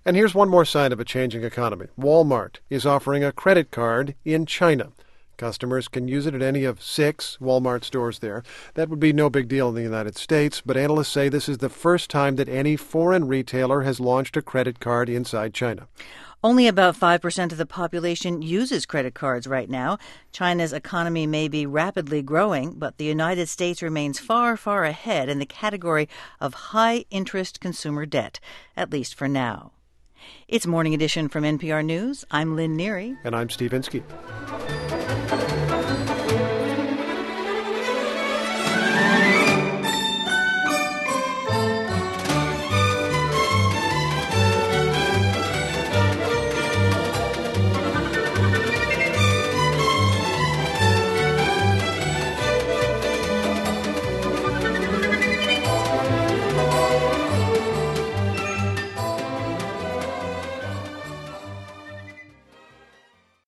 And here's one more sign of a changing economy. Walmart is offering a credit card in China. Customers can use it at any of 6 Walmart stores there. That would be no big deal in the United States, but analysts say this is the first time that any foreign retailer has launched a credit card inside China. Only about 5% of the population uses credit cards right now. China's economy may be rapidly growing, but the United States remains far, far ahead in the category of high-interest consumer debt, at least for now. It's Morning Edition from NPR News. I'm Lynn Neary. And I'm Steve Inskeep.